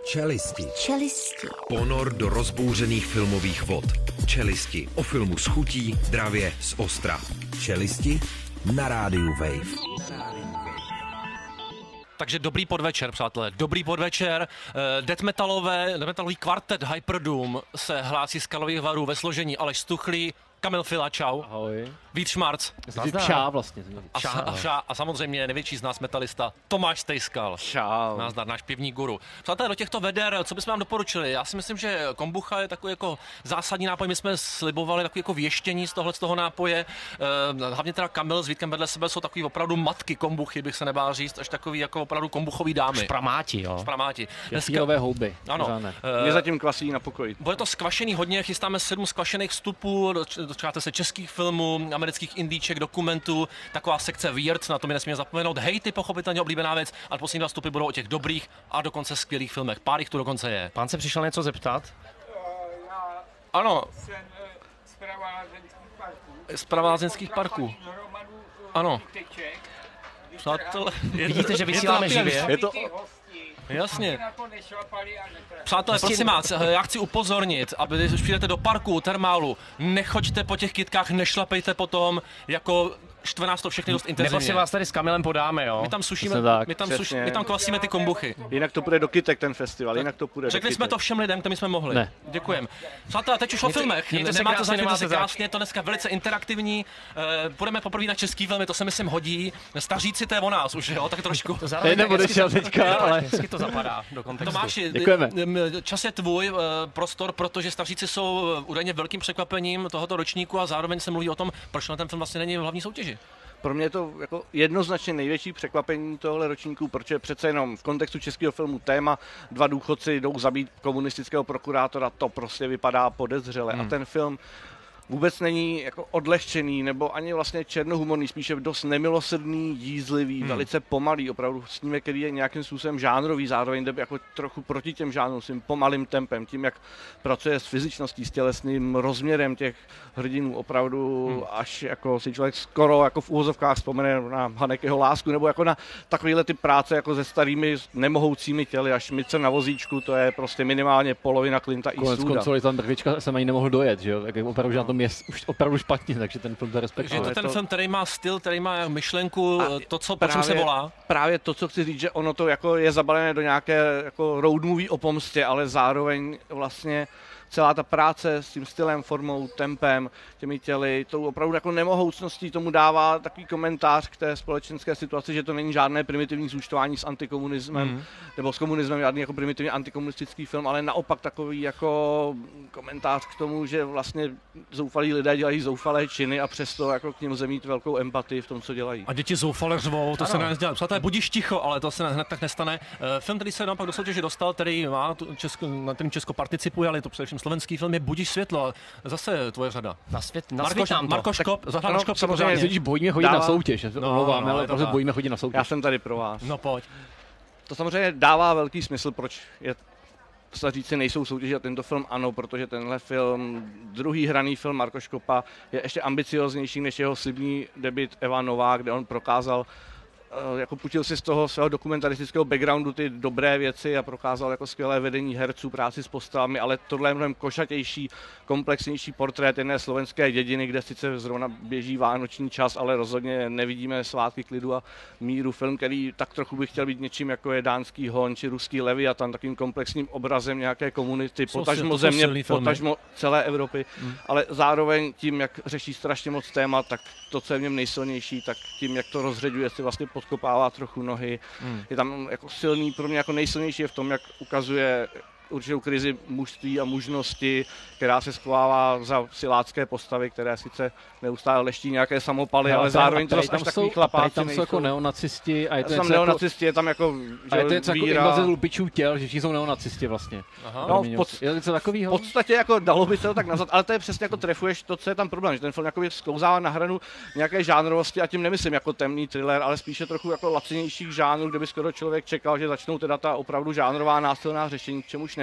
Čelisti. Čelisti. Ponor do rozbouřených filmových vod. Čelisti. O filmu s chutí, dravě, z ostra. Čelisti na rádiu Wave. Takže dobrý podvečer, přátelé, dobrý podvečer. Death metalový kvartet Hyperdoom se hlásí z Karlových Varů ve složení Aleš Stuchlý, Kamil Fila, čau. Ahoj. Vít Šmarc. Čá vlastně. A samozřejmě největší z nás metalista Tomáš Stejskal. Čau. Názdar, náš pivní guru. Přátelé, do těchto veder, co bychom vám doporučili? Já si myslím, že kombucha je takový jako zásadní nápoj. My jsme slibovali takový jako věštění z toho nápoje. Hlavně teda Kamil s Vítkem vedle sebe jsou takový opravdu matky kombuchy, bych se nebál říct, až takový jako opravdu kombuchový dámy. Špramáti, jo. Špramáti. Fílové houby. Ano. Mě zatím kvasí na pokoji. Bude to skvašený hodně, chystáme 7 skvašených vstupů, dočkáte se českých filmů, amerických indíček, dokumentů, taková sekce Weird, na to mi nesmíme zapomenout. Hejty, pochopitelně oblíbená věc, ale poslední 2 vstupy budou o těch dobrých a dokonce skvělých filmech. Pár jich tu dokonce je. Pán se přišel něco zeptat? Ano. Jsem Sprava lázeňských parků. Ano. Přátelé, Vidíte, že vysíláme živě? Je to... Jasně. Přátelé, prosím vás, já chci upozornit, aby když přijdete do parku, termálu, nechoďte po těch kytkách, nešlapejte potom, jako štve nás to všechny dost intenzivně. Nebo si vás tady s Kamilem podáme, jo? My tam sušíme, my tam kvasíme ty kombuchy. Jinak to půjde do kytek ten festival, jinak to půjde Řekli do jsme kytek. to všem lidem, kterým jsme mohli. Ne. Děkujeme. Přátelé, teď už o filmech. Nemáte zač, krásně, je to dneska velice interaktivní. Půjdeme poprvé na český filmy, to se myslím hodí. Staříci, to je o nás už, jo, tak trošku. Zároveň neodešel teďka, ale hezky to zapadá do kontextu. Tomáši, děkujeme. Čas je tvůj prostor, protože Staříci jsou údajně velkým překvapením tohoto ročníku a zároveň se mluví o tom, proč na ten film vlastně není v hlavní soutěži. Pro mě je to jako jednoznačně největší překvapení tohle ročníku, protože přece jenom v kontextu českého filmu téma 2 důchodci jdou zabít komunistického prokurátora, to prostě vypadá podezřele. A ten film vůbec není jako odlehčený nebo ani vlastně černohumorný, spíše dost nemilosrdný, jízlivý, velice pomalý, opravdu snímek, který je nějakým způsobem žánrový, zároveň jde jako trochu proti těm žánrům, svým pomalým tempem, tím, jak pracuje s fyzičností, s tělesným rozměrem těch hrdinů, opravdu až jako si člověk skoro jako v úvozovkách vzpomene na Hanekeho Lásku, nebo jako na takovéhle ty práce jako se starými nemohoucími těly, až Šmice na vozíčku, to je prostě minimálně polovina Clinta Eastwooda. Konec konců tam Brvička jsem ani nemohl dojet, že jo, tak opravdu, že na tom je už opravdu špatně, takže ten film to respektuje. Takže je to ten film, který má styl, který má myšlenku, to, co po čem se volá. Právě to, co chci říct, že ono to jako je zabalené do nějaké jako road movie o pomstě, ale zároveň vlastně celá ta práce s tím stylem, formou, tempem, těmi těly, tou opravdu jako nemohoucností tomu dává takový komentář k té společenské situaci, že to není žádné primitivní zúčtování s antikomunismem, nebo s komunismem, žádný jako primitivně antikomunistický film, ale naopak takový jako komentář k tomu, že vlastně zoufalí lidé dělají zoufalé činy a přesto jako k nim lze mít velkou empatii v tom, co dělají. A děti zoufale řvou, to se nedělá. Přátelé, budiš ticho, ale to se hned tak nestane. Film, který se naopak do soutěže dostal, který má na ten Česko participuje, ale je to především slovenský film, je Budiš světlo. Zase tvoje řada. Marko Škop, zahrál Škop samozřejmě. Když bojíme chodit na soutěž, omlouváme, ale prostě bojíme chodit na soutěž. Já jsem tady pro vás. No pojď. To samozřejmě dává velký smysl, proč je Staříci nejsou soutěži a tento film ano, protože tenhle film, druhý hraný film Marko Škopa, je ještě ambicioznější než jeho slibný debut Eva Nová, kde on prokázal, jako půjčil si z toho svého dokumentaristického backgroundu ty dobré věci a prokázal jako skvělé vedení herců, práci s postavami, ale tohle je mnohem košatější, komplexnější portrét jedné slovenské dědiny, kde sice zrovna běží vánoční čas, ale rozhodně nevidíme svátky klidu a míru. Film, který tak trochu by chtěl být něčím, jako je dánský Hon či ruský Leviatan, takým komplexním obrazem nějaké komunity, potažmo země, potažmo celé Evropy, ale zároveň tím, jak řeší strašně moc témat, tak to, co je v něm nejsilnější, tak tím, jak to rozředuje, si vlastně podkopává trochu nohy. Je tam jako silný, pro mě jako nejsilnější je v tom, jak ukazuje určitou krizi mužství a mužnosti, která se schovává za silácké postavy, které sice neustále leští nějaké samopaly, ale zároveň to až takový chlapáci tam jsou jako neonacisti a je to tam neonacisti, je tam jako a je to něco jako invaze lupičů těl, že všichni jsou neonacisti vlastně. No, je to něco takového? V podstatě jako dalo by se to tak nazvat, ale to je přesně jako trefuješ to, co je tam problém, že ten film jako sklouzává na hranu nějaké žánrovosti a tím nemyslím jako temný thriller, ale spíše trochu jako lacinějších žánrů, kde by skoro člověk čekal, že začnou teda ta opravdu žánrová násilná řešení, k čemuž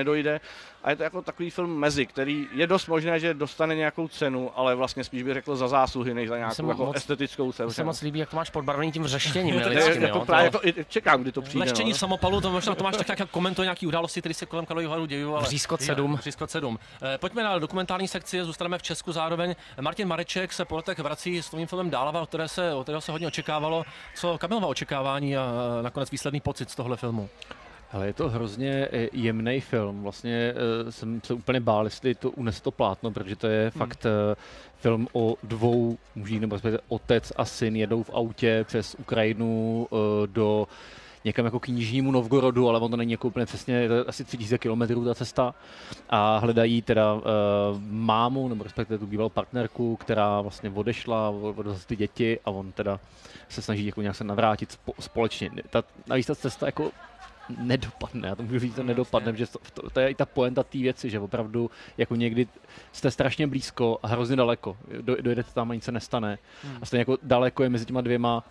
nedojde. A je to jako takový film mezi, který je dost možné, že dostane nějakou cenu, ale vlastně spíš bych řekl za zásluhy, než za nějakou jako estetickou cenu. To se moc líbí, jak to máš podbarvený tím vřeštěním. Čekám, kdy to přijde. Leštění samopalu, to možná Tomáš tak jak komentuje nějaký události, které se kolem Karlových Varů dějí. Vřískot 7. Vřískot 7. Pojďme na dokumentární sekci, zůstaneme v Česku zároveň. Martin Mareček se po letech vrací s novým filmem Dálava, od kterého se hodně očekávalo. Co Kamilova očekávání a nakonec výsledný pocit z tohle filmu? Ale je to hrozně jemný film. Vlastně jsem se úplně bál, jestli to unese to plátno, protože to je fakt film o dvou mužích, nebo otec a syn jedou v autě přes Ukrajinu do někam jako k Nižnímu Novgorodu, ale on to není jako úplně přesně, to je asi 3000 kilometrů ta cesta a hledají teda mámu, nebo respektive tu bývalou partnerku, která vlastně odešla od ty děti a on teda se snaží jako nějak se navrátit společně. Navíc ta cesta jako nedopadne, já to můžu říct, to nedopadne, že to je i ta poenta té věci, že opravdu jako někdy jste strašně blízko a hrozně daleko, dojedete tam a nic se nestane a stejně jako daleko je mezi těma dvěma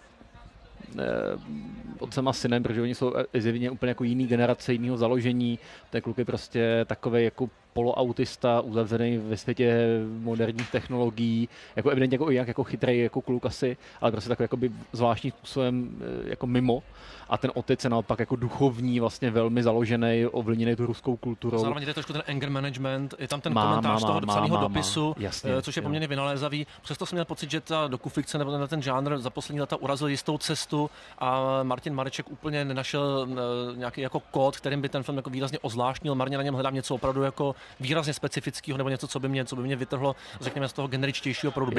otcem a synem, protože oni jsou zjevně úplně jako jiný generace, jiného založení, ten kluk je prostě takovej jako poloautista, uzavřený ve světě moderních technologií, jako evidentně jako chytrej jako kluk asi, ale prostě takový jakoby zvláštním způsobem jako mimo. A ten otec je naopak jako duchovní, vlastně velmi založený, ovlivněný tu ruskou kulturou. Zároveň je trošku ten anger management, je tam ten komentář toho psaného dopisu, jasně, což je poměrně vynalézavý. Přesto jsem měl pocit, že ta dokufikce nebo ten žánr za poslední leta urazil jistou cestu a Martin Mareček úplně nenašel nějaký jako kód, kterým by ten film jako výrazně ozvláštnil. Marně na něm hledám něco opravdu jako výrazně specifického nebo něco, co by mě vytrhlo, řekněme, z toho generičtějšího proudu.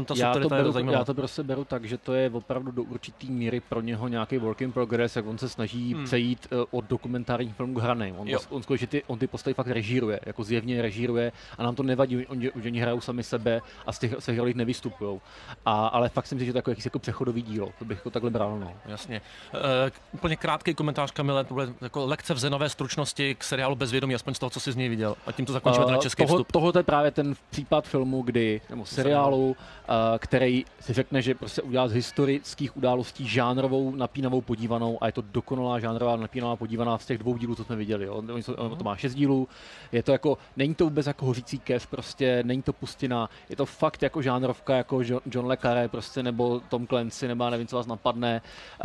Já to prostě beru tak, že to je opravdu do určitý míry pro něho nějaký work in progress, jak on se snaží přejít od dokumentárních filmů k hranej. On skutečně ty postavy fakt režíruje, jako zjevně režíruje a nám to nevadí, že oni hrajou sami sebe a z těch rolí nevystupují. Ale fakt si myslím, že to je jakýsi jako přechodový dílo, to bych jako takhle bral. No. Jasně. Úplně krátký komentář, Kamile, to bude jako lekce v zenové stručnosti k seriálu Bezvědomí, aspoň z toho, co si z něj viděl. A tím to zakončíme ten český vstup. Tohle je právě ten případ filmu, nebo seriálu, který si řekne, že prostě udělá z historických událostí žánrovou napínavou podívanou a je to dokonalá žánrová napínavá podívaná z těch 2 dílů, co jsme viděli. Jo. To má 6 dílů. Je to jako, není to vůbec jako hořící kev, prostě není to pustina. Je to fakt jako žánrovka, jako John le Carré prostě, nebo Tom Clancy, nebo nevím, co vás napadne.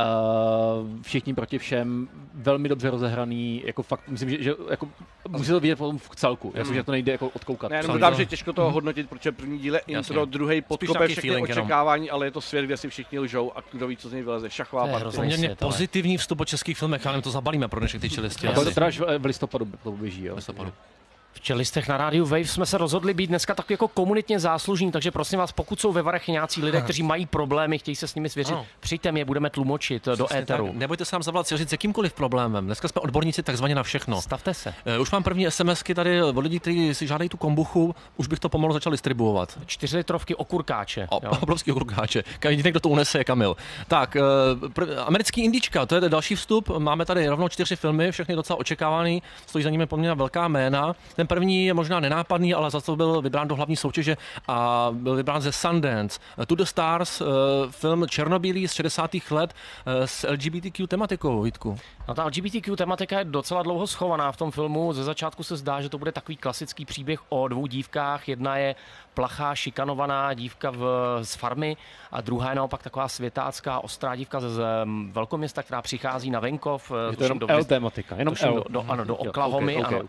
Všichni proti všem, velmi dobře rozehraný, jako fakt, myslím, že jako musí to vidět potom v celku, že to nejde jako odkoukat. Ne, jenom dodám, že těžko toho hodnotit, protože první díl je intro, druhý podkope všechny očekávání, ale je to svět, kde si všichni lžou a kdo ví, co z něj vyleze. Šachová partie. Poměrně pozitivní vstup o českých filmech, ale to zabalíme pro dnešek ty čelisti. To teda v listopadu to běží, jo. V Čelistech na rádiu Wave jsme se rozhodli být dneska tak jako komunitně záslužní, takže prosím vás, pokud jsou ve Varech nějací lidé, kteří mají problémy, chtějí se s nimi svěřit, přijďte, je budeme tlumočit do éteru. Tak, nebojte se nám zavolat, svěřit s jakýmkoliv problémem. Dneska jsme odborníci takzvaně na všechno. Stavte se. Už mám první SMSky tady od lidí, kteří si žádají tu kombuchu, už bych to pomalu začal distribuovat. 4 litrovky okurkáče. Obrovský okurkáče. Jediný, kdo to unese, je Kamil. Tak, americký indička, to je další vstup. Máme tady rovnou 4 filmy, všechny docela očekávaný, stojí za nimi poměrně velká jména. Ten první je možná nenápadný, ale za to byl vybrán do hlavní soutěže a byl vybrán ze Sundance. To the Stars, film černobílý z 60. let s LGBTQ tematikou, Vítku. No ta LGBTQ tematika je docela dlouho schovaná v tom filmu. Ze začátku se zdá, že to bude takový klasický příběh o 2 dívkách. Jedna je plachá, šikanovaná dívka z farmy a druhá je naopak taková světácká, ostrá dívka z velkoměsta, která přichází na venkov. Je to jenom L tematika, jenom L. Do Oklahomy, okay.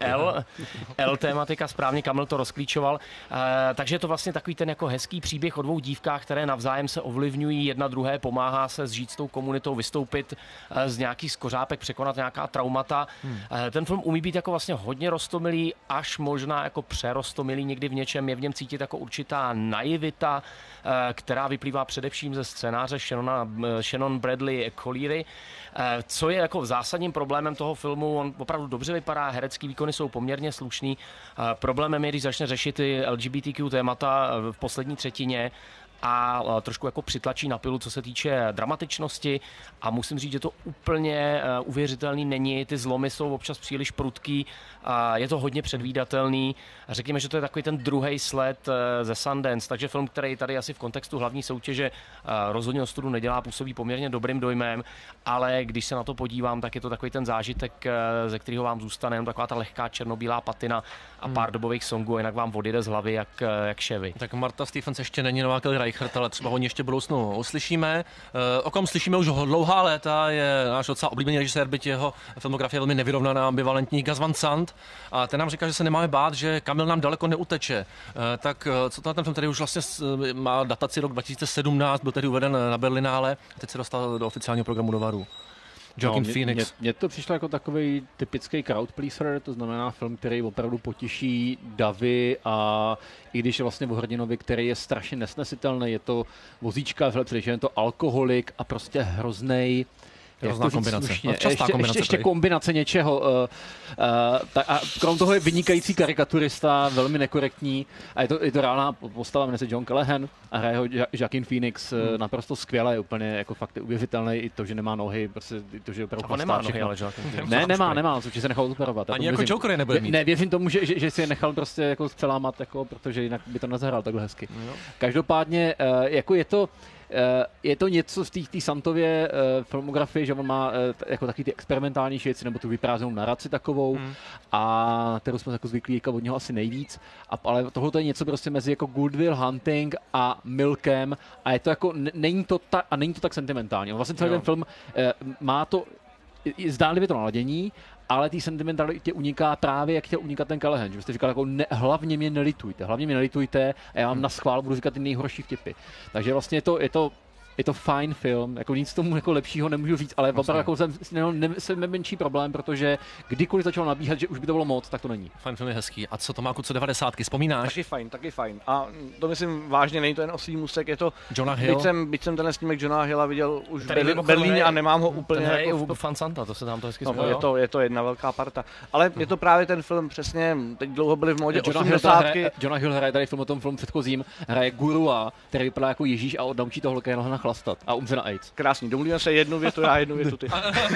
L tematika, správně Kamil to rozklíčoval. Takže je to vlastně takový ten jako hezký příběh o 2 dívkách, které navzájem se ovlivňují, jedna druhé pomáhá se zžít s tou komunitou, vystoupit z nějakých skořápek, překonat nějaká traumata. Ten film umí být jako vlastně hodně roztomilý, až možná jako přerostomilý, někdy v něčem je v něm cítit jako určitá naivita, která vyplývá především ze scénáře Shannon Bradley Colleary. Co je jako zásadním problémem toho filmu, on opravdu dobře vypadá, herecký výkony jsou poměrně slušný. Problémem je, když začne řešit ty LGBTQ témata v poslední třetině, a trošku jako přitlačí na pilu, co se týče dramatičnosti a musím říct, že to úplně uvěřitelný není, ty zlomy jsou občas příliš prudký, a je to hodně předvídatelný a řekněme, že to je takový ten druhý sled ze Sundance, takže film, který tady asi v kontextu hlavní soutěže rozhodně ostudu nedělá, působí poměrně dobrým dojmem, ale když se na to podívám, tak je to takový ten zážitek, ze kterého vám zůstane jen taková ta lehká černobílá patina a pár dobových songů, jinak vám odjede z hlavy jak ševy. Tak Marta Stephens ještě není nová Kelly Reichardt, ale třeba ho ještě v budoucnu uslyšíme. O kom slyšíme už dlouhá léta, je náš docela oblíbený režisér, byť jeho filmografie je velmi nevyrovnaná, ambivalentní, Gus Van Sant. A ten nám říká, že se nemáme bát, že Kamil nám daleko neuteče. Tak co to ten film, který už vlastně má dataci rok 2017, byl tedy uveden na Berlinále, a teď se dostal do oficiálního programu do Varu. Joaquin Phoenix. Mně to přišlo jako takový typický crowd pleaser, to znamená film, který opravdu potěší davy a i když je vlastně o hrdinovi, který je strašně nesnesitelný, je to vozíčka, že je to alkoholik a prostě hroznej. Hrozná kombinace. Ještě kombinace něčeho. A krom toho je vynikající karikaturista, velmi nekorektní. A je to reálná postava, jmenuje se John Callahan a hraje ho Joaquin Phoenix naprosto skvěle, úplně jako fakt uvěřitelný, i to, že nemá nohy, prostě i to, že je opravdu nemá nohy, ale nemá, což se nechal operovat. Ani jako Joker je nebude mít. Ne, věřím tomu, že si je nechal prostě jako přelámat, jako, protože jinak by to nezahrál takhle hezky. Každopádně, jako je to něco v té Santově filmografii, že on má jako taky ty experimentálnější věci, nebo tu vyprázdnou naraci takovou, a kterou jsme jako zvyklí od něho asi nejvíc. Ale tohle je něco prostě mezi jako Good Will Hunting a Milkem a je to jako, není to tak sentimentální. Vlastně celý ten film má to, zdánlivě to naladění, ale tý sentimentalitě uniká právě, jak chtěl unikat ten Callahan, že jste říkal, jako hlavně mě nelitujte a já vám na schvál budu říkat ty nejhorší vtipy. Takže vlastně je to fajn film, jako nic tomu jako lepšího nemůžu říct, ale opravdu jako jsem menší problém, protože kdykoliv začal nabíhat, že už by to bylo moc, tak to není. Fajn film je hezký. A co to má co 90, vzpomínáš? Taky fajn. A to myslím vážně, není to jen oslý můstek, je to Jonah Hill. Byť jsem ten snímek Johna Hilla viděl už v Berlíně a nemám ho úplně ten jako Fan Santa, to se tam to hezky spojilo. Je to jedna velká parta. Ale je to právě ten film přesně, teď dlouho byli v módě 80. Jonah Hill hraje tady v tom filmu předchozím, hraje gurua, který vypadá jako Ježíš a naučí toho Callaghana chlastat a umře na AIDS. Krásný, domluvíme se jednu větu já, jednu větu ty.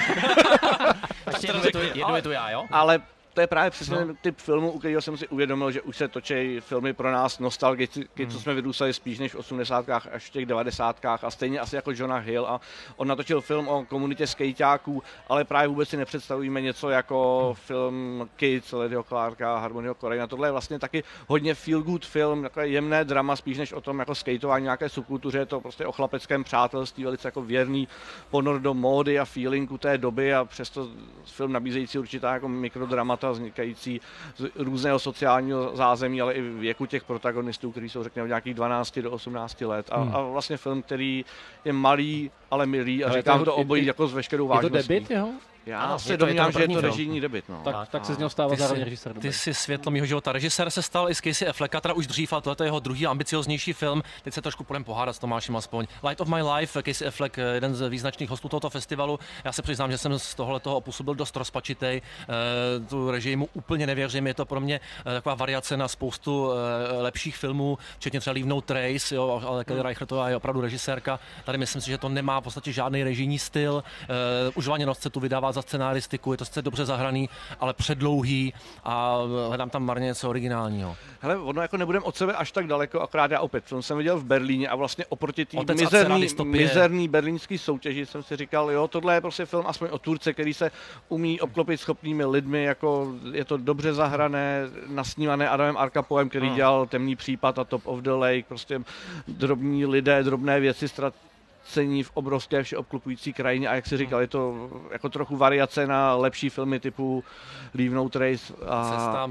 jednu větu já, jo? Ale to je právě přesně typ filmu, u kterého jsem si uvědomil, že už se točí filmy pro nás nostalgiky, co jsme vyrůstali spíš než v 80kách až v těch 90kách a stejně asi jako Jonah Hill. A on natočil film o komunitě skejťáků, ale právě vůbec si nepředstavujeme něco jako film Kids, Ledyho Clarka, Harmonyho Korina. Tohle je vlastně taky hodně feel good film, takové jemné drama, spíš než o tom jako skejtování nějaké subkultuře. Je to prostě o chlapeckém přátelství, velice jako věrný ponor do módy a feelingu té doby a přesto film nabízející určitá jako mikrodramata vznikající z různého sociálního zázemí, ale i věku těch protagonistů, kteří jsou řekněme nějakých 12 do 18 let. A vlastně film, který je malý, ale milý a říkám to obojí jako s veškerou vážností. Je to debut, jo? Já se domnívám, že je to režijní debut. No. Tak se z něho stává zároveň režisér. Ty jsi světlo mýho života. Režisér se stal i z Casey Afflecka, teda už dřív, a tohle je jeho druhý ambicioznější film. Teď se trošku budeme pohádat s Tomášem aspoň. Light of My Life, Casey Affleck, jeden z význačných hostů tohoto festivalu. Já se přiznám, že jsem z tohoto opusu byl dost rozpačitej. Tu režii mu úplně nevěřím, je to pro mě taková variace na spoustu lepších filmů, včetně třeba Leave No Trace, jo, ale Kelly Reichartová je opravdu režisérka. Tady myslím si, že to nemá v podstatě žádný režijní styl. Už Vaněnost se tu vydává za scenaristiku, je to sice dobře zahraný, ale předlouhý a hledám tam marně něco originálního. Hele, ono jako nebudem od sebe až tak daleko, akorát já opět film jsem viděl v Berlíně a vlastně oproti té mizerný berlínský soutěži jsem si říkal, jo, tohle je prostě film aspoň o Turce, který se umí obklopit schopnými lidmi, jako je to dobře zahrané, nasnívané Adamem Arkapovem, který dělal Temný případ a Top of the Lake, prostě drobní lidé, drobné věci, cení v obrovské všeobklopující krajině a jak si říkal, je to jako trochu variace na lepší filmy typu Leave No Trace a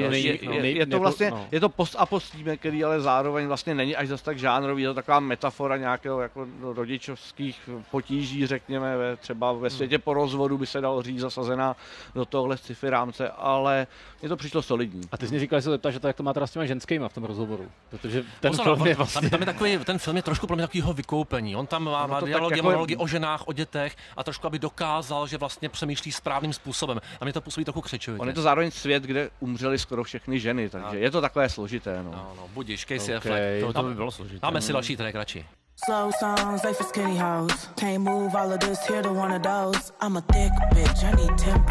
je to vlastně je to post-apostíme, který ale zároveň vlastně není až zas tak žánrový, je to taková metafora nějakého jako rodičovských potíží, řekněme, třeba ve světě po rozvodu by se dalo říct zasazená do tohle sci-fi rámce, ale mně to přišlo solidní. A ty jsi říkal, že se zeptáš, že to jak to má teda s těma ženskýma v tom rozhovoru, protože ten film je vlastně... Tam je takový, ten film je trošku pro mě takovýho vykoupení, on tam má dialogy, monology o ženách, o dětech a trošku, aby dokázal, že vlastně přemýšlí správným způsobem. A mě to působí trochu křečovitě. On je to zároveň svět, kde umřely skoro všechny ženy, takže je to takové složité. No, budiš, Casey Affleck. To by bylo složité. Máme si další track radši. Slow songs, they for skinny hoes. Can't move all of this, here to one of those. I'm a thick bitch, I need tempo.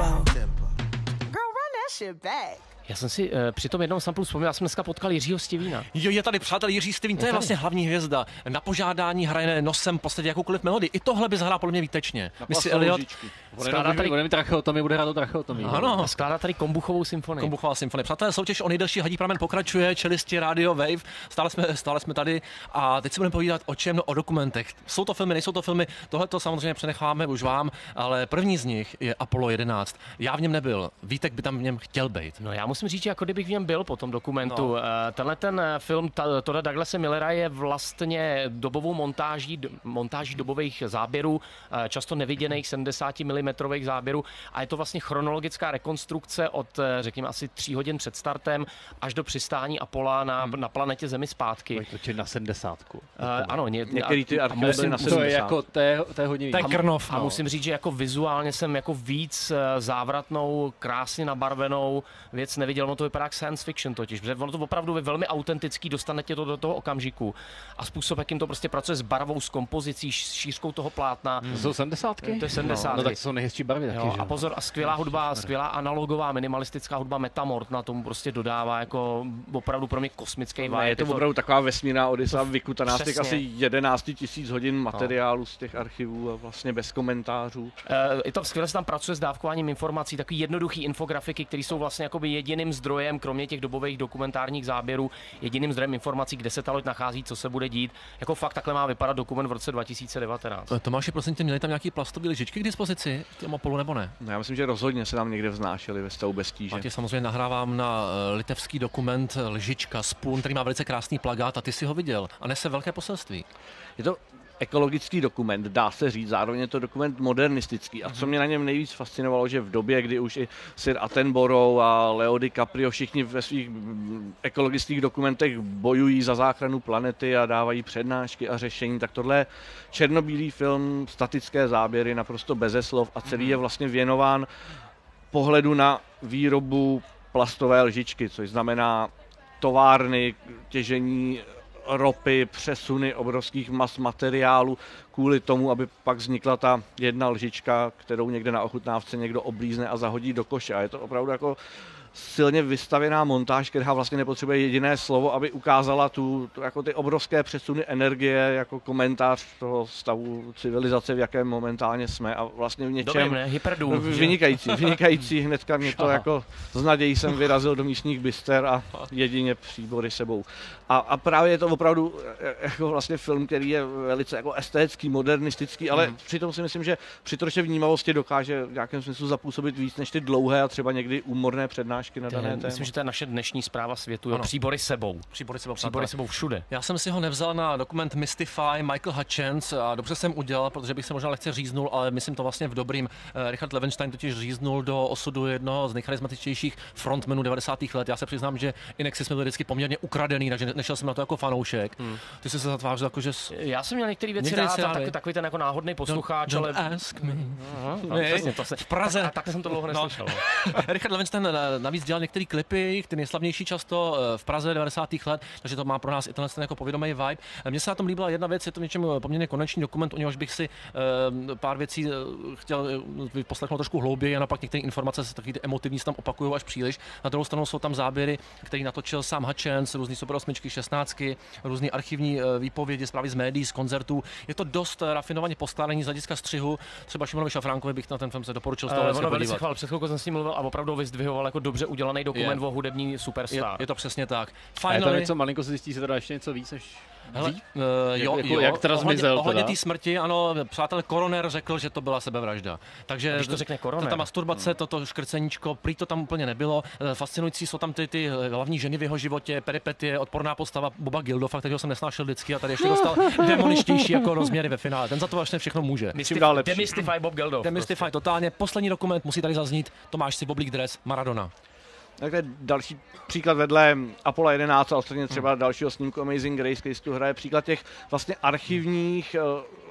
Girl, run that shit back. Já jsem si při tom jednom samplu vzpomněl, já jsem dneska potkal Jiřího Stevína. Jo, je tady přátel Jiří Stevín, to je vlastně hlavní hvězda. Na požádání hraje nosem v podstatě jakoukoliv melodii. I tohle by zahrál podle mě výtečně. Missy Elliott skládá tady... Bude tracheotomii, bude hrát o tracheotomii. Ano. Skládá tady Kombuchovou symfonii. Kombuchová symfonie. Přátelé, soutěž o nejdelší hadí pramen pokračuje, Čelisti Radio Wave. Stále jsme tady a teď si budeme povídat o čem, o dokumentech. Jsou to filmy, nejsou to filmy, tohle to samozřejmě přenecháme už vám, ale první z nich je Apollo 11. Já v něm nebyl. Vítek by tam v něm chtěl být. No já musím říct, že jako kdybych v něm byl po tom dokumentu. No. Tenhle ten film Todda Douglase Millera je vlastně dobovou montáží dobových záběrů, často neviděných 70 mm záběrů a je to vlastně chronologická rekonstrukce od, řekněme, asi 3 hodin před startem až do přistání Apolla na planetě Zemi zpátky. To je na 70. Ano, některý ty archivy byly na 70. To je jako té hodně víc. Krnov. A musím říct, že jako vizuálně jsem jako víc závratnou, krásně nabarvenou věc neviděl. Ono to vypadá jak science fiction totiž, protože ono to opravdu je velmi autentický, dostanete to do toho okamžiku. A způsob, jakým to prostě pracuje s barvou, s kompozicí, s šířkou toho plátna. To jsou 70. To je 70. No tak to jsou nejhezčí barvy taky, že? A pozor, a skvělá hudba, skvělá analogová, minimalistická hudba Metamort na tomu prostě dodává jako opravdu pro mě kosmický vibe. Je to opravdu taková vesmírná odisa, vykutaná z těch asi 11 000 hodin materiálu z těch archivů a vlastně bez komentářů. Je to skvěle, se tam pracuje s dávkováním informací, takový jednoduchý infografiky, které jsou vlastně jakoby jediným zdrojem, kromě těch dobových dokumentárních záběrů, jediným zdrojem informací, kde se ta loď nachází, co se bude dít. Jako fakt takhle má vypadat dokument v roce 2019. Tomáši, prosím tě, měli tam nějaký plastové lyžičky k dispozici v tom Apollu nebo ne? No, já myslím, že rozhodně se nám někde vznášeli ve stavu bez tíže. A tě samozřejmě nahrávám na litevský dokument Lžička Spoon, který má velice krásný plakát a ty si ho viděl a nese velké poselství. Je to ekologický dokument, dá se říct, zároveň je to dokument modernistický. A co mě na něm nejvíc fascinovalo, že v době, kdy už i Sir Attenborough a Leo DiCaprio všichni ve svých ekologických dokumentech bojují za záchranu planety a dávají přednášky a řešení, tak tohle je černobílý film, statické záběry, naprosto beze slov a celý je vlastně věnován pohledu na výrobu plastové lžičky, což znamená továrny, těžení ropy, přesuny obrovských mas materiálu kvůli tomu, aby pak vznikla ta jedna lžička, kterou někde na ochutnávce někdo oblízne a zahodí do koše. A je to opravdu jako silně vystavěná montáž, která vlastně nepotřebuje jediné slovo, aby ukázala jako ty obrovské přesuny energie jako komentář toho stavu civilizace, v jakém momentálně jsme a vlastně v něčem vynikající, hnedka mě to jako z nadějí jsem vyrazil do místních byster a jedině příbory sebou. A právě je to opravdu jako vlastně film, který je velice jako estetický, modernistický, ale přitom si myslím, že při troše vnímavosti dokáže v nějakém smyslu zapůsobit víc než ty dlouhé a třeba někdy úmorné přednášky na dané téma. Myslím, že to je naše dnešní zpráva světu. Jo. Příbory sebou. Příbory sebou všude. Já jsem si ho nevzal na dokument Mystify Michael Hutchence a dobře jsem udělal, protože bych se možná lehce říznul, ale myslím to vlastně v dobrým. Richard Levenstein totiž říznul do osudu jednoho z nejcharismatičtějších frontmenů 90. let. Já se přiznám, že Inexy jsme byli vždycky poměrně ukradený, takže nešel jsem na to jako fanoušek. Ty jsi se zatvářil jako, že já jsem měl některé věci rád, takový ten jako náhodný posluchač, ale ask me. V Praze. A tak jsem to dlouho neslyšel. Richard Levenstein navíc dělal některé klipy, ty nejslavnější často v Praze 90. let, takže to má pro nás i tenhle jako povědomý vibe. Mně se na tom líbila jedna věc, je to něčem poměrně konečný dokument, u něhož bych si pár věcí chtěl poslechnout trošku hlouběji a napak některé informace, taky ty emotivní se tam opakují až příliš. Na druhou stranu jsou tam záběry, který natočil sám Hutchence, různý Super 8, 16, různý archivní výpovědi, zprávy z médií, z koncertů. Je to dost rafinovaně poskládaný z hlediska střihu. Třeba Šimonovi Šafránkovi bych na ten film se doporučil z toho velice chval, před chvilkou jsem s ním mluvil a opravdu vyzdvihoval jako dobře udělaný dokument o hudební superstar. Je to přesně tak. Finally, je to něco malinko se zjistí, se teda ještě něco víc než hele, jo, jak teda zmizel. Ohledně té smrti, ano, přátelé, koroner řekl, že to byla sebevražda. Takže když to řekne koroner. Ta masturbace, toto škrceníčko, prý to tam úplně nebylo. Fascinující jsou tam ty hlavní ženy v jeho životě, peripetie, odporná postava Boba Gildoffa, kterého jsem nesnášel vždycky a tady ještě dostal demoničtější jako rozměry ve finále. Ten za to vlastně všechno může. Demystify Bob Geldof. Demystify totálně. Poslední dokument musí tady zaznít. Tomáš si Boblík dres Maradona. Tak to je další příklad vedle Apollo 11 a ostatně třeba dalšího snímku Amazing Grace, který tu hraje příklad těch vlastně archivních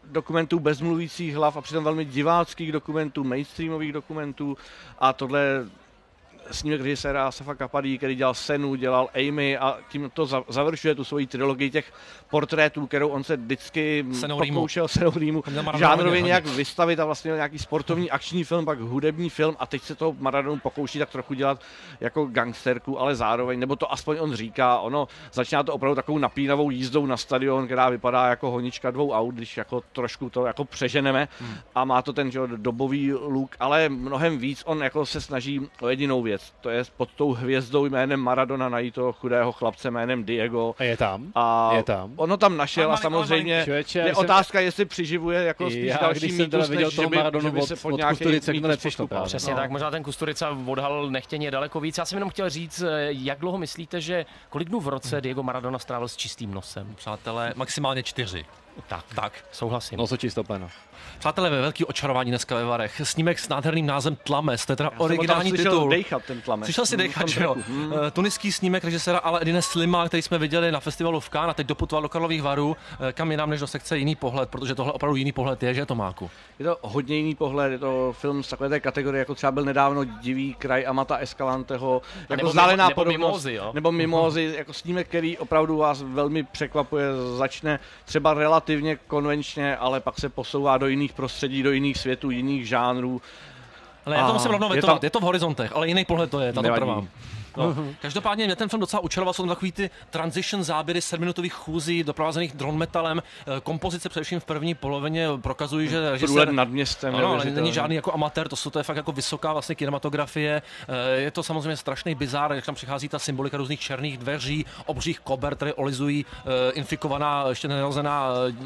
dokumentů bez mluvících hlav a přitom velmi diváckých dokumentů, mainstreamových dokumentů a tohle snímek režiséra Asafa Kapadí, který dělal Senu, dělal Amy a tím to završuje tu svoji trilogii těch portrétů, kterou on se vždycky pokoušel Senou Rýmu žánrově nějak vystavit a vlastně nějaký sportovní akční film, pak hudební film a teď se to Maradonu pokouší tak trochu dělat jako gangsterku, ale zároveň, nebo to aspoň on říká, ono začíná to opravdu takovou napínavou jízdou na stadion, která vypadá jako honička 2 aut, když jako trošku to jako přeženeme a má to ten dobový look, ale mnohem víc on jako se snaží o jedinou věc. To je pod tou hvězdou jménem Maradona najít toho chudého chlapce jménem Diego. A je tam? Je tam. Ono tam našel a samozřejmě je otázka, jestli přiživuje jako spíš další mýtus, než že by se pod nějaký mýtus postupal. Přesně tak, možná ten Kusturica odhalil nechtěně daleko víc. Já jsem jenom chtěl říct, jak dlouho myslíte, že kolik dnů v roce Diego Maradona strávil s čistým nosem? Přátelé, maximálně 4. Tak, souhlasím. No, co čistopleno. Přátelé, ve velký očarování dneska ve Varech. Snímek s nádherným názvem Tlames, to je teda originální titul. Slyšel si Dejchat, že jo? Tuniský snímek režiséra Aladine Slima, který jsme viděli na festivalu v Cannes a teď doputoval do Karlových Varů. Kam jinam než do sekce Jiný pohled, protože tohle opravdu jiný pohled je, že Tomáku? Je to hodně jiný pohled, je to film z takové té kategorie, jako třeba byl nedávno Divý kraj Amata Escalanteho, jako vzdálená podobnost, nebo Mimózy, jako snímek, který opravdu vás velmi překvapuje, začne třeba relativně konvenčně, ale pak se posouvá do jiných prostředí, do jiných světů, jiných žánrů. Ale já to musím rovnou větovat, je to v horizontech, ale jiný pohled to je, to trvám. No. Každopádně mě ten film docela učaroval, jsou tam takový ty transition záběry 7minutových chůzí, doprovázených drone metalem, kompozice především v první polovině prokazují, že režisér nad městem, ale není žádný jako amatér, to je fakt jako vysoká vlastně kinematografie. Je to samozřejmě strašný bizár, jak tam přichází ta symbolika různých černých dveří, obřích kober, které olizují infikovaná, ještě nenarozená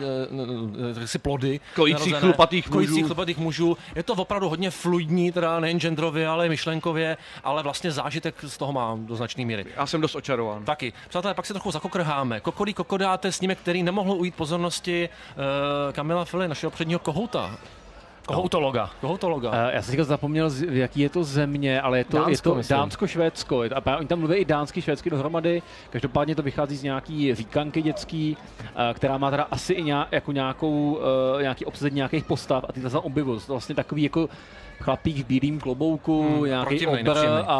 plody. Kojících chlupatých mužů. Je to opravdu hodně fluidní, teda nejen genderově, ale myšlenkově, ale vlastně zážitek z toho mám do značné míry. Já jsem dost očarován. Taky. Přátelé, pak se trochu zakokrháme. Kokodý kokodáte, snímek, který nemohl ujít pozornosti Kamila Fili, našeho předního kohouta. Kohoutologa. Já jsem si zapomněl, jaký je to země, ale je to Dánsko-Švédsko. A oni tam mluví i dánsky, švédsky dohromady. Každopádně to vychází z nějaký říkanky dětský, která má teda asi i nějaký obsazení nějakých postav a ty to tam objevují. To vlastně takový jako chlapík v bílým klobouku, nějaký obr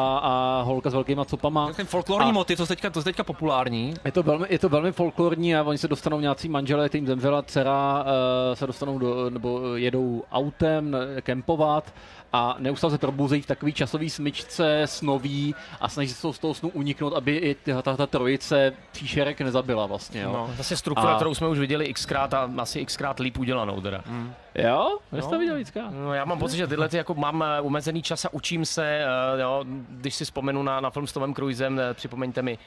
a holka s velkýma copama. Ten folklorní motiv, to je teďka populární. Je to velmi folklorní a oni se dostanou nějací manželé, kterým zemřela dcera, se dostanou nebo jedou autem kempovat a neustále se probouzejí v takový časový smyčce snoví a snaží se z toho snu uniknout, aby i ta trojice příšerek nezabila vlastně. Jo. No, zase struktura, kterou jsme už viděli xkrát a asi xkrát líp udělanou teda. Jo? Jsi to viděl víckrát? No, já mám pocit, že tyhle jako mám omezený čas a učím se, jo, když si vzpomenu na film s Tomem Cruisem, připomeňte mi.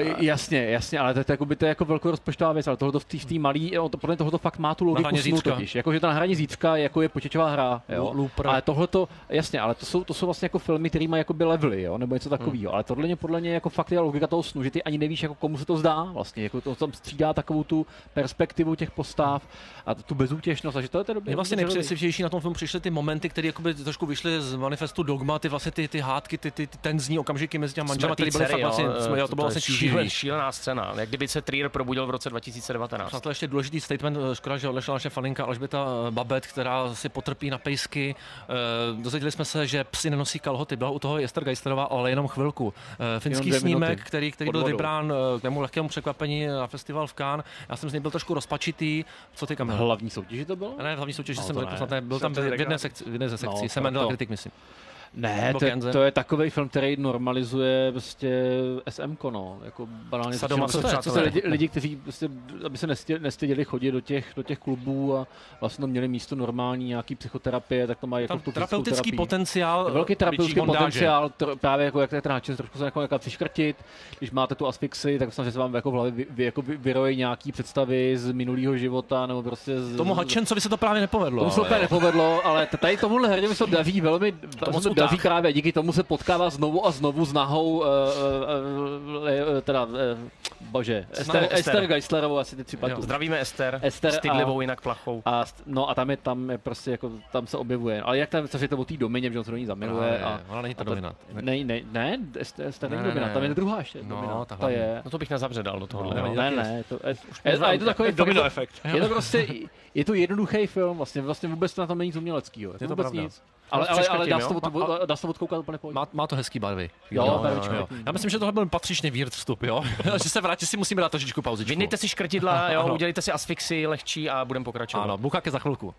Jasně, ale to je jako velkorozpočtová věc, ale tohle v té malý, podle toho to fakt má tu logiku snu totiž. Jakože ta hraní zítřka jako je počítačová hra, jo. Ale tohleto, jasně, ale to jsou vlastně jako filmy, které mají jakoby levely, jo, nebo něco takového. Ale tohle podle mě jako fakt je logika toho snu, že ty ani nevíš, jako komu se to zdá vlastně, jako to tam střídá takovou tu perspektivu těch postav a tu bezútěšnost, a že to je dobré. Vlastně nejpřesvědčivější na tom filmu přišly ty momenty, které jakoby trošku vyšly z manifestu Dogma, ty vlastně ty hádky, ty tenzní okamžiky mezi těmi manželmi, které byly fakt vlastně, to bylo vlastně šílená scéna. Jak kdyby se Trier probudil v roce 2019. A to ještě důležitý statement, škoda, že odešla naše faninka Alžběta Babet, která si potrpí na pejsky. Dozvěděli jsme se, že psi nenosí kalhoty. Byla u toho Ester Geislerová, ale jenom chvilku. Finský snímek, který byl vybrán k mému lehkému překvapení na festival v Cannes. Já jsem z něj byl trošku rozpačitý. Co ty, Kamil? Hlavní soutěži to bylo? Ne, hlavní soutěži jsem byl tam v jedné ze sekcí. Jsem jmenil kritik, myslím. Ne, to je takový film, který normalizuje prostě SMko, no, jako banálně lidi, kteří prostě, aby se nestyděli chodit do těch klubů a vlastně měli místo normální nějaký psychoterapie, tak to má jako tu terapeutický potenciál. Velký terapeutický potenciál, právě jako jak ten háčen trošku se jako přiškrtit, když máte tu asfixii, tak samozřejmě se vám jako v hlavě vyrojí nějaký představy z minulého života nebo prostě tomu Hutchinsovi se to právě nepovedlo. Tomu se to nepovedlo, ale tady tomuhle herně se to daří velmi Mnozí právě díky tomu se potkává znovu a znovu s nahou, Ester Geislerovou, asi teď připadu. Zdravíme Ester stydlivou, jinak plachou. A tam je prostě jako, tam se objevuje. Ale jak tam, což je to o té domině, že on se do ní zamiluje. Ona není ta dominant. Ne, Ester není dominant, tam je druhá ještě. No to bych nezabředal do toho. Ne, je to takový domino efekt. Je to prostě, je to jednoduchý film, vlastně vůbec to na tom není nic uměleckýho. Je to pravda. Ale dá se to odkoukat úplně pojď. Má to hezký barvy. Jo. Já myslím, že tohle byl patřičný weird vstup, jo. Že si musíme dát trošičku pauzičku. Vyndejte si škrtidla, jo, udělejte si asfixii lehčí a budeme pokračovat. Ano, Bukake za chvilku.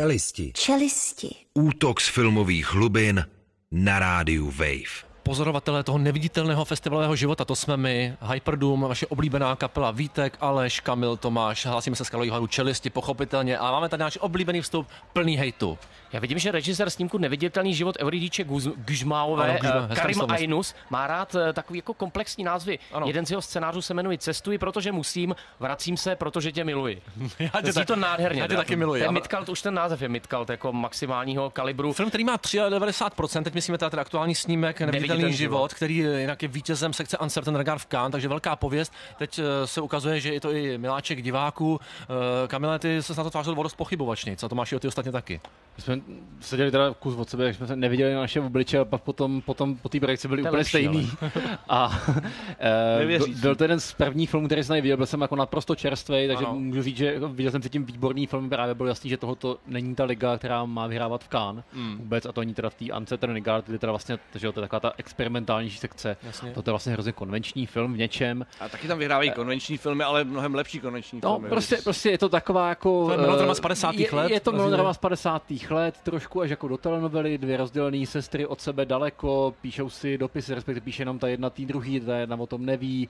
Čelisti. Útok z filmových hlubin na rádiu Wave. Pozorovatelé toho neviditelného festivalového života, to jsme my, Hyperdoom, vaše oblíbená kapela Vítek, Aleš, Kamil, Tomáš, hlásíme se z Karlových Varů, Čelisti, pochopitelně, a máme tady náš oblíbený vstup plný hejtu. Já vidím, že režisér snímku Neviditelný život Euridíče Guzmáové, Karim Ainus, má rád takový jako komplexní názvy. Ano. Jeden z jeho scénářů se jmenuje Cestuji, protože musím, vracím se, protože tě miluji. Zní to nádherně. Já tě taky miluji. Ten Midcult, už ten název je Midcult, jako maximálního kalibru. Film, který má 93%, teď myslíme teda aktuální snímek Neviditelný život, který jinak je vítězem sekce Uncertain Regard v Cannes, takže velká pověst. Teď se ukazuje, že je to i miláček diváků. Kamile, ty se na to tvářil dost pochybovačně, co Tomáši, ty ostatně taky. My jsme seděli teda kus od sebe, jak jsme se neviděli na naše obliče, a pak potom po té projekci byli úplně stejný. A byl to jeden z prvních filmů, který jsem neviděl, byl jsem jako naprosto čerstvej, takže můžu říct, že viděl jsem předtím výborný film, právě bylo jasný, že tohoto není ta liga, která má vyhrávat v Cannes vůbec, a to ani teda v té Uncertain Regard, kde teda vlastně, takže to je taková ta experimentálnější sekce. Jasně. To je vlastně hrozně konvenční film v něčem. A taky tam vyhrávají konvenční filmy, ale mnohem lepší konvenční filmy. Prostě je to taková jako... To je melodrama z 50. let. Je to melodrama z 50. let, trošku až jako do telenovely, dvě rozdělené sestry od sebe daleko, píšou si dopisy, respektive píše jenom ta jedna tý druhý, ta jedna o tom neví.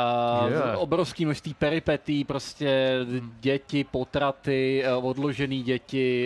Obrovský množství peripetí, prostě děti, potraty, odložený děti,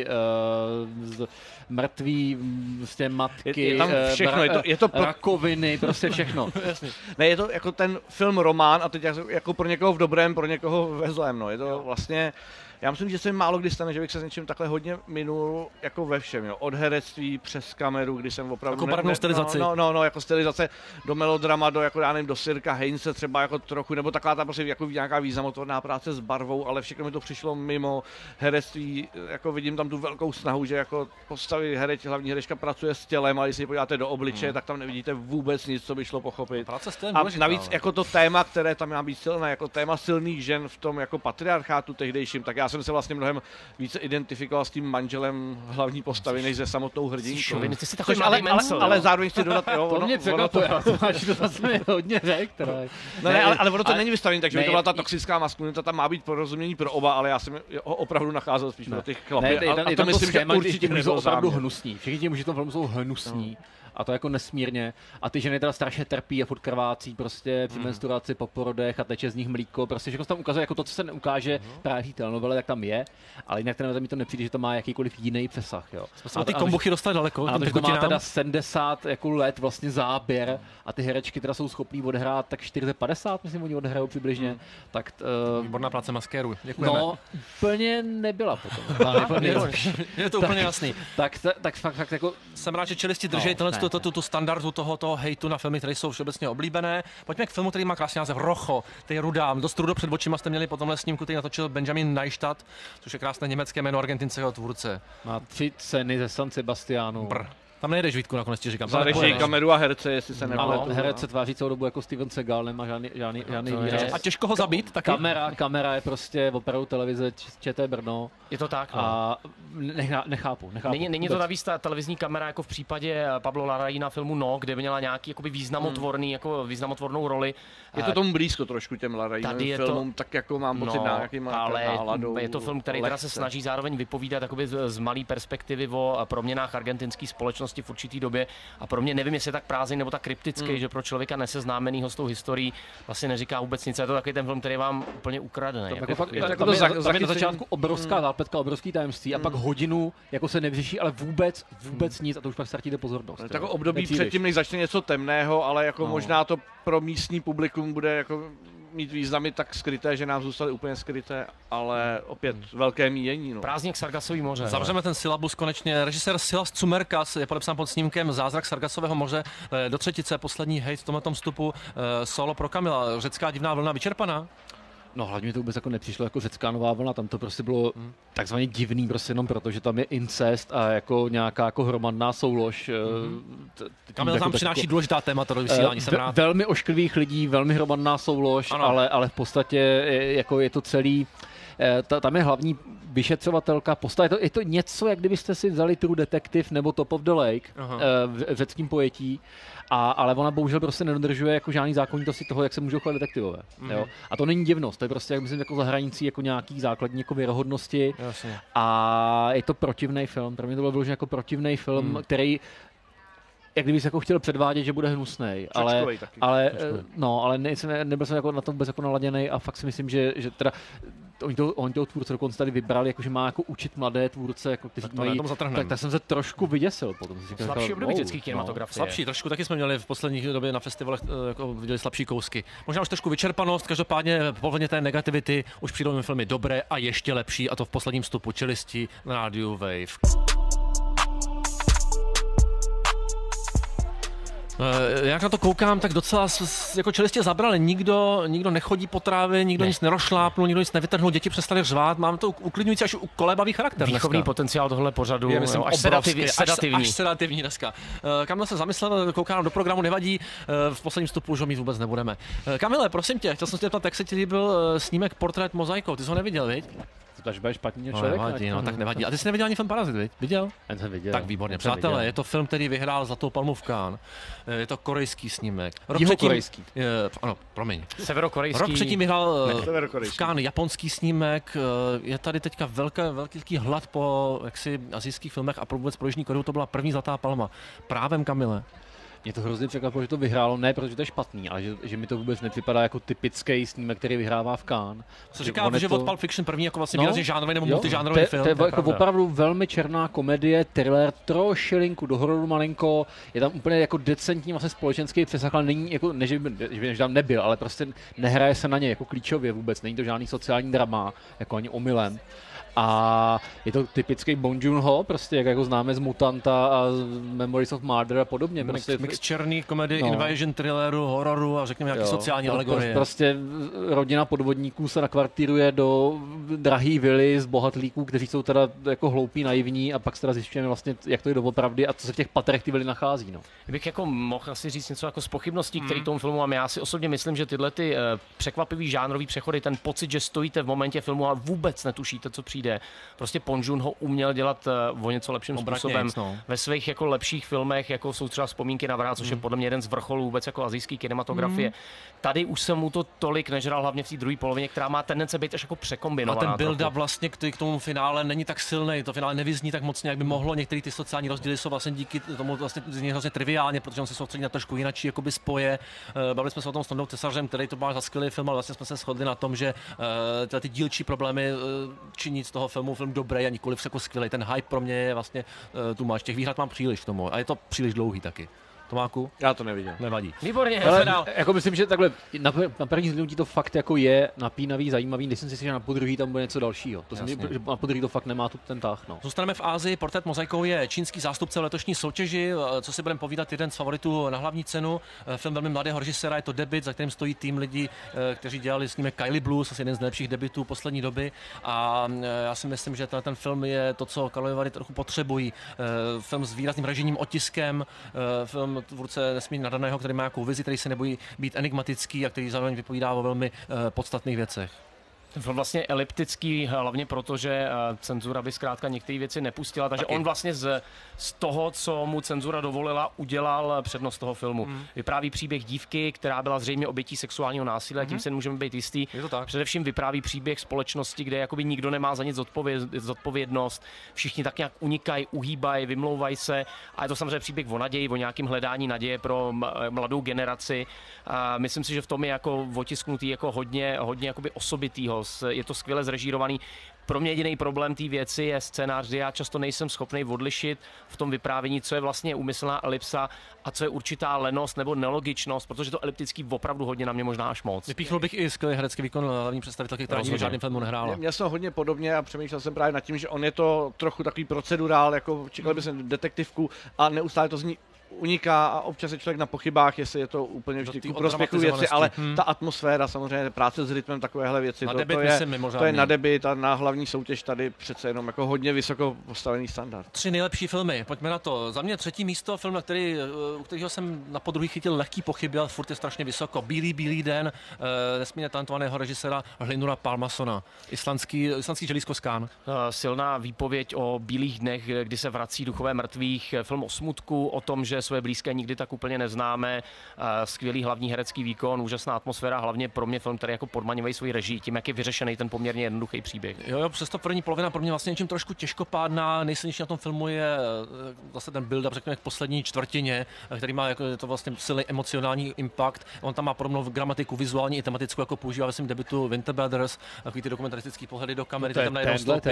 mrtví vlastně matky, je tam všechno, je to rakoviny, prostě všechno. Ne, je to jako ten film román a teď jako pro někoho v dobrém, pro někoho ve zlém, no. Je to vlastně, já myslím, že se mi málo kdy stane, že bych se s něčím takhle hodně minul jako ve všem, jo. Od herectví přes kameru, kdy jsem opravdu... Jako barevnou stylizaci. No, jako stylizace do melodrama, do jako já nevím, do Sirka Heinze třeba jako trochu, nebo taková ta prostě jako nějaká významotvorná práce s barvou, ale všechno mi to přišlo mimo herectví, jako vidím tam tu velkou snahu, že jako postavy hlavní herečka pracuje s tělem, a když si podíváte do obličeje, tak tam nevidíte vůbec nic, co by šlo pochopit. A navíc jako to téma, které tam má být silné, jako téma silných žen v tom jako patriarchátu tehdejším, tak já jsem se vlastně mnohem více identifikoval s tím manželem hlavní postavy, než se samotnou hrdinkou. Ale zároveň chci dodat, jo, to mě překvapuje, to zase hodně řek. Ale ono to není vystavený, takže to byla ta toxická maskulinita, tam má být porozumění pro oba, ale já jsem ho opravdu nacházel spíš pro těch chlapy. A to myslím, že určitě jsou opravdu hnusní. Všichni ti muži v tom filmu jsou hnusní. A to jako nesmírně. A ty ženy teda strašně trpí a furt krvácí prostě při menstruaci, po porodech a teče z nich mlíko. Prostě všechno se tam ukazuje jako to, co se neukáže právě v té telenovele, tak tam je. Ale jinak ten mi to nepřijde, že to má jakýkoliv jiný přesah, jo. A ty kombuchy dostali daleko. A to má teda 70 jako let vlastně záběr a ty herečky teda jsou schopný odehrát tak 40-50, myslím, oni odhrajou přibližně. Tak výborná práce maskérů. Děkujeme. No, úplně nebyla potom. Je to úplně jasný. Tak fakt jako jsem rád, že Čelisti drží tu standardu tohoto hejtu na filmy, které jsou všeobecně oblíbené. Pojďme k filmu, který má krásný název Rocho, který je rudám. Dost rudo před očima jste měli po tomhle snímku, který natočil Benjamin Neistat, což je krásné německé jméno argentinského tvůrce. Má 3 ceny ze San Sebastianu. Tam nejdeš, Vítku, nakonec ti říkám. Za režii, kameru a herce, jestli se nepletu. Ale herec se tváří celou dobu jako Steven Seagal, nemá žádný výraz. A těžko ho zabít taky? Kamera je prostě opravdu televize ČT Brno. Je to tak, a nechápu. Není to navíc ta televizní kamera jako v případě Pablo Larraína na filmu No, kde měla nějaký jakoby významotvornou roli. Je to tomu blízko trošku těm Larrainovým filmům, tak jako mám pocit nějaký náladou. Je to film, který teda se snaží zároveň vypovídat jakoby z malé perspektivy o proměnách argentinské společnosti v určitý době, a pro mě nevím, jestli je tak prázdný nebo tak kryptický, že pro člověka neseznámenýho s tou historií vlastně neříká vůbec nic. Je to takový ten film, který vám úplně ukradne. Tam je na začátku obrovská zápletka, obrovský tajemství a pak hodinu jako se nevřeší, ale vůbec nic, a to už pak ztratíte pozornost. Jako období předtím, než začne něco temného, ale jako možná to pro místní publikum bude jako mít významy tak skryté, že nám zůstaly úplně skryté, ale opět velké mínění. No. Prázdník Sargasový moře. Zavřeme ten syllabus konečně. Režisér Silas Cumerkas je podepsán pod snímkem Zázrak Sargasového moře. Do třetice poslední hejt v tomto vstupu. Solo pro Kamila. Řecká divná vlna vyčerpaná? No hlavně to vůbec jako nepřišlo jako řecká nová vlna, tam to prostě bylo takzvaně divný prostě jenom proto, že tam je incest a jako nějaká jako hromadná soulož. Kamil jako tam přináší důležitá témata do vysílání, jsem rád. Velmi ošklivých lidí, velmi hromadná soulož, ale v podstatě jako je to celý, tam je hlavní vyšetřovatelka, postava, je to něco, jak kdybyste si vzali True Detective nebo Top of the Lake v řeckém pojetí. Ale ona bohužel prostě nedodržuje jako žádný zákonitosti toho, jak se můžou chovat detektivové. Jo? A to není divnost, to je prostě, jak myslím, jako za hranicí jako nějaký základní jako věrohodnosti. Jasně. A je to protivný film. Pro mě to bylo vyloženě jako protivný film, který jak kdyby se jako chtěl předvádět, že bude hnusnej, ale nebyl jsem jako na tom vůbec jako naladěnej a fakt si myslím, že teda oni toho tvůrce dokonce tady vybrali, jakože má jako učit mladé tvůrce, jako kteří mají, tak jsem se trošku vyděsil potom. Slabší období dětské kinematografie. Slabší, trošku taky jsme měli v posledních době na festivalech jako viděli slabší kousky. Možná už trošku vyčerpanost, každopádně pohodně té negativity už přijdou filmy dobré a ještě lepší, a to v posledním vstupu Čelisti na rádiu Wave. Jak na to koukám, tak docela jako čelistě zabrali. Nikdo nechodí po trávě, nikdo nic nerošlápnul, nikdo nic nevytrhnul, děti přestali řvát. Mám to uklidňující až kolébavý charakter. Výchovný potenciál tohle pořadu je, myslím, až sedativní dneska. Kamil se zamyslel, koukám do programu, nevadí, v posledním vstupu už ho mít vůbec nebudeme. Kamile, prosím tě, chtěl jsem se tě ptat, jak se ti líbil snímek Portrét mozaikou, ty jsi ho neviděl, viď? Takže bude špatný člověk. Tak nevadí. A ty jsi neviděl ani film Parazit, viď? Viděl? Ten jsem viděl. Tak výborně. Přátelé, je to film, který vyhrál Zlatou palmu v Cannes. Je to korejský snímek. Jihokorejský. Ano, promiň. Severokorejský. Rok předtím vyhrál v Cannes japonský snímek. Je tady teďka velký hlad po asijských filmech a vůbec pro Jižní Koreu to byla první Zlatá palma. Právem, Kamile. Mě to hrozně překvapilo, že to vyhrálo, ne protože to je špatný, ale že mi to vůbec nepřipadá jako typický snímek, který vyhrává v Cannes. Co říká, že od Pulp Fiction první jako vlastně výrazně žánrový nebo multižánrový film. To je jako opravdu velmi černá komedie, thriller, trošilinku do hororu malinko, je tam úplně jako decentní vlastně společenský přesah, ale není jako, že tam nebyl, ale prostě nehraje se na ně jako klíčově vůbec, není to žádný sociální drama, jako ani omylem. A je to typický Bong Joon-ho, prostě jak jako známe z Mutanta a Memories of Murder a podobně. Mix černý komedie, invasion, thrilleru, hororu a řekněme nějaký sociální alegorie. Prostě rodina podvodníků se nakvartíruje do drahý vily z bohatlíků, kteří jsou teda jako hloupí, naivní, a pak se teda zjišťujeme vlastně, jak to je doopravdy a co se v těch patrech ty vily nachází. No. Bych jako mohl asi říct něco jako z pochybností, který tomu filmu mám. Já si osobně myslím, že tyhle ty překvapivý žánrový přechody, ten pocit, že stojíte v momentě filmu a vůbec netušíte, co přijde. Prostě Bong Joon-ho uměl dělat o něco lepším způsobem. Ve svých jako lepších filmech, jako jsou třeba Vzpomínky na vraha, což je podle mě jeden z vrcholů vůbec jako asijské kinematografie. Tady už se mu to tolik nežral, hlavně v té druhé polovině, která má tendence být až jako překombinovaná. A ten build-up vlastně k tomu finále není tak silný, to finále nevyzní tak mocně, jak by mohlo. Některé ty sociální rozdíly jsou vlastně díky tomu vlastně zní hrozně triviálně, protože on se soustředí na trošku jináčí jakoby spoje. Bavili jsme se o tom s Tondou Tesařem, který to má za skvělý film, ale vlastně jsme se shodli na tom, že ty dílčí problémy činí z toho film dobrý a nikoliv jako skvělý. Ten hype pro mě je vlastně tu máš. Těch výhrad mám příliš k tomu a je to příliš dlouhý taky. Tomáku? Já to neviděl. Nevadí. Výborně. Ale jako myslím, že takhle na první zhlédnutí to fakt jako je napínavý, zajímavý. Myslím si, že na podruhý tam bude něco dalšího. To jsem, že na podruhý to fakt nemá tu ten tah. No. Zůstaneme v Asii. Portrét mozaikou je čínský zástupce v letošní soutěži. Co si budeme povídat, jeden z favoritů na hlavní cenu. Film velmi mladého režiséra, je to debut, za kterým stojí tým lidí, kteří dělali snímek Kylie Blues, asi jeden z nejlepších debutů poslední doby. A já si myslím, že ten film je to, co Karlovy trochu potřebují. Film s výrazným režijním otiskem, film tvůrce nesmírně nadaného, který má nějakou vizi, který se nebojí být enigmatický a který zároveň vypovídá o velmi podstatných věcech. Ten film vlastně eliptický, hlavně proto, že cenzura by zkrátka některé věci nepustila, takže on vlastně z toho, co mu cenzura dovolila, udělal přednost toho filmu. Vypráví příběh dívky, která byla zřejmě obětí sexuálního násilí, tím se nemůžeme být jistý. Především vypráví příběh společnosti, kde jakoby nikdo nemá za nic zodpovědnost, všichni tak nějak unikají, uhýbají, vymlouvají se, a je to samozřejmě příběh o naději, o nějakém hledání naděje pro mladou generaci. A myslím si, že v tom je jako otisknutý jako hodně jakoby osobitýho je to skvěle zrežírovaný. Pro mě jediný problém té věci je scénář, kdy já často nejsem schopný odlišit v tom vyprávění, co je vlastně úmyslná elipsa a co je určitá lenost nebo nelogičnost, protože to eliptický opravdu hodně na mě možná až moc. Vypíchl bych i skvělý herecký výkon hlavní představitelky, která v žádném filmu nehrála. Měl jsem hodně podobně a přemýšlel jsem právě nad tím, že on je to trochu takový procedurál, jako čekal by jsem detektivku a neustále to z ní uniká a občas je člověk na pochybách, jestli je to úplně vždy ku prospěchu věci, ale ta atmosféra, samozřejmě práce s rytmem, takovéhle věci, to je na debit a na hlavní soutěž tady přece jenom jako hodně vysoko postavený standard. 3 nejlepší filmy, pojďme na to. Za mě 3. místo, film, u kterého jsem na podruhý chytil lehký pochyby, ale furt je strašně vysoko. Bílý den, nesmírně talentovaného režiséra Hlinura Palmasona, islandský želízko z Cannes. Silná výpověď o bílých dnech, kdy se vrací duchové mrtvých, film o smutku, o tom, že své blízké nikdy tak úplně neznáme, skvělý hlavní herecký výkon, úžasná atmosféra, hlavně pro mě film, který jako podmaňuje svoji režii tím, jak je vyřešený ten poměrně jednoduchý příběh. Jo, přesto první polovina pro mě vlastně něčím trošku těžkopádná, nejsilnější na tom filmu je zase ten build-up, řekněme, k poslední čtvrtině, který má jako je to vlastně silný emocionální impact. On tam má podobnou gramatiku vizuální i tematickou, jako používá ve svém debutu Winter Brothers, takový ty dokumentaristický pohledy do kamery, tam najednou stopy.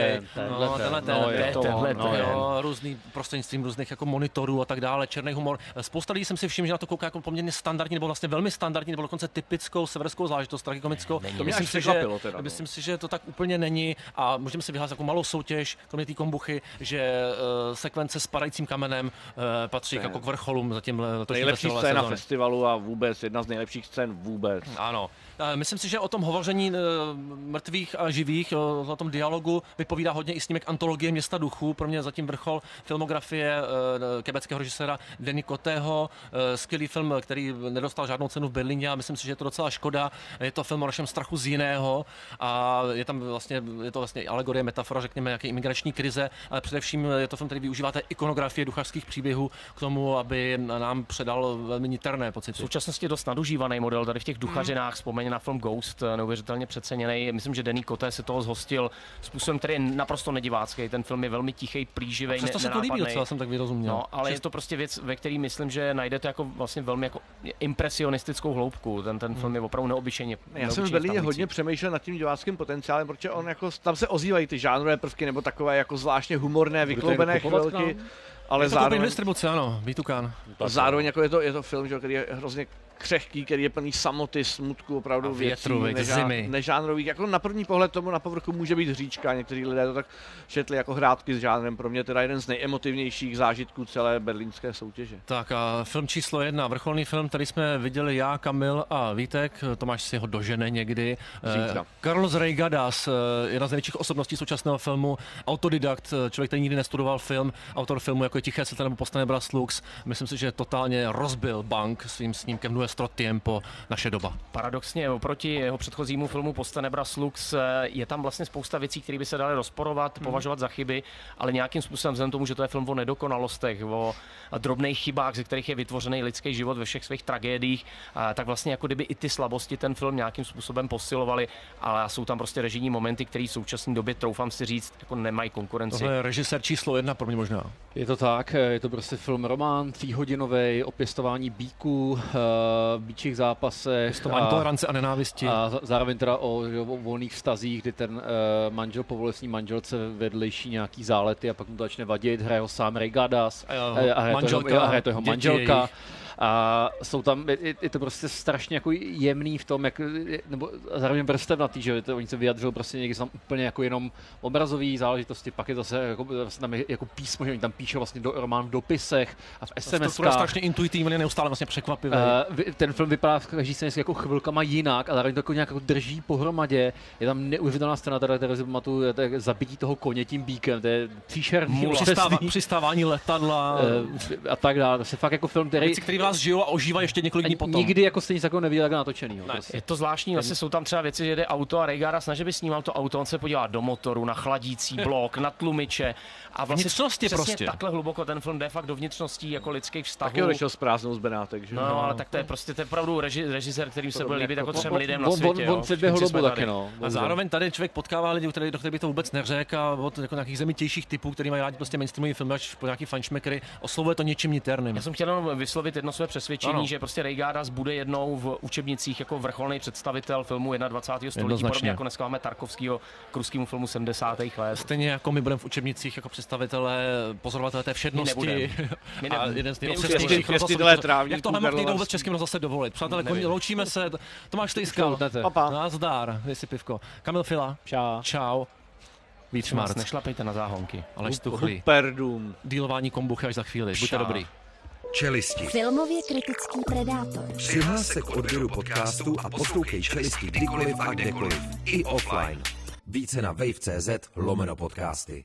Různý prostřednictvím různých jako monitorů a tak dále, černý humor. Spousta lidí jsem si všiml, že na to kouká jako poměrně standardní, nebo vlastně velmi standardní, nebo dokonce typickou severskou záležitost, tragikomickou. To mě až překvapilo teda. Myslím si, že to tak úplně není a můžeme si vyhlásit jako malou soutěž, kromě té kombuchy, že sekvence s padajícím kamenem patří jako k vrcholům zatím letošní nejlepší scéna festivalu a vůbec jedna z nejlepších scén vůbec. Ano. Myslím si, že o tom hovoření mrtvých a živých, o tom dialogu vypovídá hodně i snímek Antologie města duchů. Pro mě zatím vrchol filmografie quebeckého režiséra Denny Cotého. Skvělý film, který nedostal žádnou cenu v Berlíně a myslím si, že je to docela škoda. Je to film o našem strachu z jiného a je to vlastně alegorie, metafora, řekněme, jaké imigrační krize, ale především je to film, který využívá té ikonografie duchařských příběhů k tomu, aby nám předal velmi niterné pocity. V současnosti je dost nadužívaný model tady v těch duchařinách, vzpomeň na film Ghost, neuvěřitelně přeceněný. Myslím, že Denny Coté se toho zhostil způsobem, který je naprosto nedivácký. Ten film je velmi tichý, plíživý, nenápadný. Přesto se to líbí, docela jsem tak vyrozuměl. No, ale je to prostě věc, ve který myslím, že najdete jako vlastně velmi jako impresionistickou hloubku. Ten film je opravdu neobyčejně. Já jsem v Berlíně hodně přemýšlel nad tím diváckým potenciálem, protože on jako tam se ozývají ty žánrové prvky nebo takové jako zvláštně humorné, vykloubené chvilky. Ale zároveň distribuce, ano, Vítukán. Zároveň jako je to film, který je hrozně křehký, který je plný samoty, smutku, opravdu větru, nežánrových. Jako na první pohled tomu na povrchu může být hříčka, někteří lidé to tak šetli jako hrátky s žánrem. Pro mě teda jeden z nejemotivnějších zážitků celé berlínské soutěže. Tak a film číslo 1, vrcholný film, který jsme viděli já, Kamil a Vítek, Tomáš si ho dožene někdy. Carlos Reigadas, jedna z největších osobností současného filmu, autodidakt, člověk, který nikdy nestudoval film, autor filmu jako je Tiché světlo nebo Postenebras Lux. Myslím si, že totálně rozbil bank svým snímkem Nuestro tiempo, naše doba. Paradoxně oproti jeho předchozímu filmu Postenebras Lux je tam vlastně spousta věcí, které by se daly rozporovat, považovat za chyby, ale nějakým způsobem vzhledem tomu, že to je film o nedokonalostech, o drobných chybách, ze kterých je vytvořený lidský život ve všech svých tragédiích, tak vlastně jako kdyby i ty slabosti ten film nějakým způsobem posilovaly, ale jsou tam prostě režijní momenty, které v současné době, troufám si říct, jako nemají konkurenci. Tohle je režisér číslo 1 pro mě možná. Je to tak, je to prostě film román, 3hodinový, o pěstování bíků, býčích zápasech. Pěstování tolerance a nenávisti. A zároveň teda o volných vztazích, kdy ten manžel povolil svý manželce vedlejší nějaký zálety a pak mu to začne vadit, hraje ho sám Reigadas a hraje to jeho manželka. A jsou tam, je to prostě strašně jako jemný v tom, jak, nebo zároveň vrstevnatý, že oni se vyjadřují prostě někdy tam úplně jako jenom obrazové záležitosti, pak je zase jako, tam je jako písmo, že oni tam píšou vlastně román v dopisech a v SMS-kách. To je strašně intuitivně, neustále vlastně překvapivý. Ten film vypadá v každý scéně jako chvilkama jinak a zároveň to jako nějak jako drží pohromadě. Je tam neuvěřitelná scéna, která si pamatuju, zabití toho koně tím bíkem, to je příšerný. Přistávání letadla a tak dále. To je fakt jako film, který vás žijou a ožívá ještě několik dní potom. Nikdy jako stejně takového neviděl jako natočenýho. Prostě. Je to zvláštní, vlastně jsou tam třeba věci, že jede auto a Reigadas, než by snímal to auto, on se podívá do motoru, na chladící blok, na tlumiče a vlastně vnitřnosti prostě. Takhle hluboko ten film jde fakt do vnitřností jako lidských vztahů. Taky odešel s prázdnou z Benátek, že? No, ale tak to je prostě opravdu režisér, kterým se bude líbit jako 3 lidem na světě. On předběhl dobu taky, no. A zároveň tady člověk potkává lidi, do kterých by to vůbec neřekl, a od jako nějakých zemitějších typů, který mají rádi prostě mainstreamový film, až po nějaký fanšmekry, oslovuje to něčím niterným. Já jsem chtěl vyslovit jedno své přesvědčení, že prostě Ray Gardas bude jednou v učebnicích jako vrcholný představitel filmu 21. století, podobně jako dneska máme Tarkovskýho k ruskému filmu 70. let. Stejně jako my budeme v učebnicích jako představitelé, pozorovatelé té všednosti. A jeden z nejobsesnějších rozhlasů. Jak tohle mohli někdo vůbec českým rozhlase dovolit? Přátelé, loučíme se. Tomáš Stejskal. Nazdar, si pivko. Kamil Fila. Čau. Víc šmart. Nešlapejte na záhonky. Aleš Stuchlý. Superdum. Dílování kombuchy až za chvíli. Buďte dobrý. Čelisti. Filmově kritický predátor. Přihláš se k odběru podcastu a poslouchej Čelisti kdykoliv a kdekoliv. I offline. Více na wave.cz/podcasty.